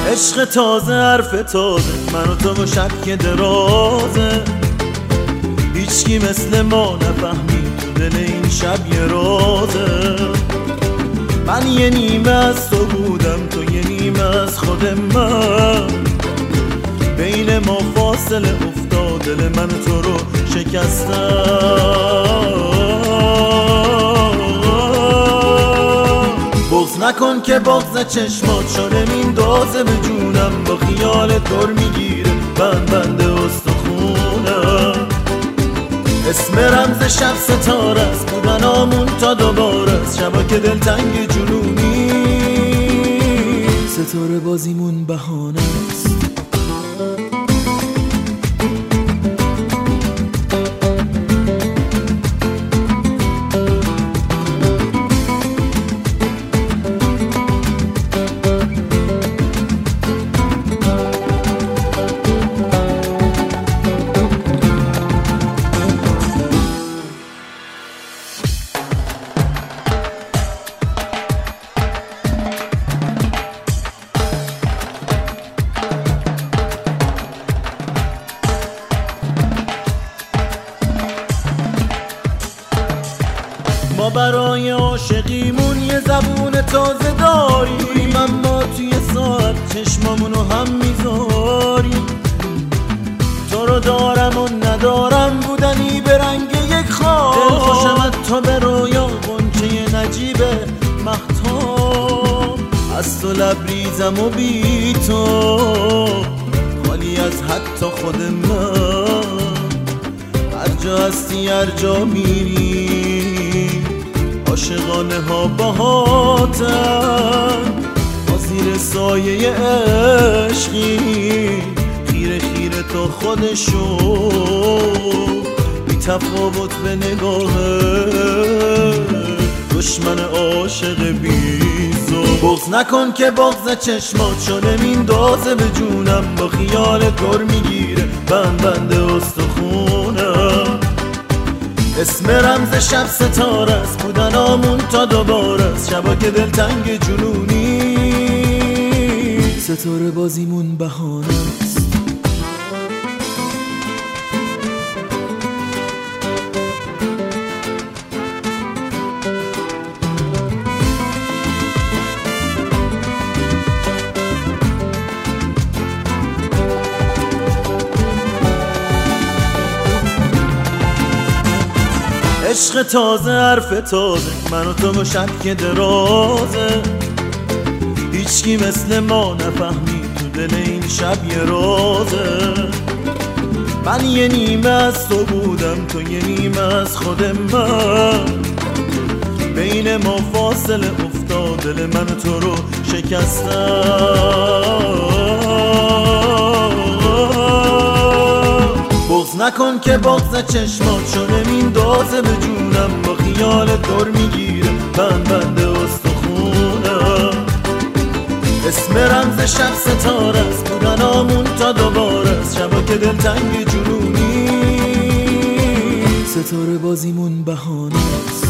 عشق تازه، حرف تازه، من و تو و شب که درازه. هیچکی مثل ما نفهمید تو دل این شب یه رازه. من یه نیمه از تو بودم، تو یه نیمه از خود من. بین ما فاصله افتاد، دل من تو رو شکستم. بغض نکن که بغض چشمات شده میندازه به جونم. با خیال دور میگیره بند استخونم. اسم رمز شب ستاره است، بودنامون تا دوباره است. شبا که دلتنگ جنونی، ستاره بازیمون بهانه است. ما برای عاشقیمون یه زبون تازه داریم، اما توی ساعت چشمامونو هم میذاریم. تو رو دارم و ندارم، بودنی به رنگ یک خواب. دل خوشم تا به رویا، غنچه نجیب مهتاب. از تو لبریزم و بی تو خالی از حتی خود من. هر جا هستی هر جا میری، عاشقانه ها باهاتن. ما زیر سایه عشقی، خیره خیره تا خودشو. بی تفاوت به نگاه دشمن عاشق بیزو. بغض نکن که بغض چشمات شده میندازه به جونم. با خیال دور میگیره بند استخونم. اسم رمز شب ستاره است، بودنامون تا دوباره است. شبا که دلتنگ جنونی، ستاره بازیمون بهانه است. عشق تازه، حرف تازه، من و تو و شب که درازه. هیچکی مثل ما نفهمید تو دل این شب یه رازه. من یه نیمه از تو بودم، تو یه نیمه از خود من. بین ما فاصله افتاد، دل من تو رو شکستم. بغض نکن که بغض چشمات شده میندازه به جونم. با خیال دور میگیره بند استخونم. اسم رمز شب ستاره است، بودنامون تا دوباره است. شبا که دلتنگ جنونی، ستاره بازیمون بهانه است.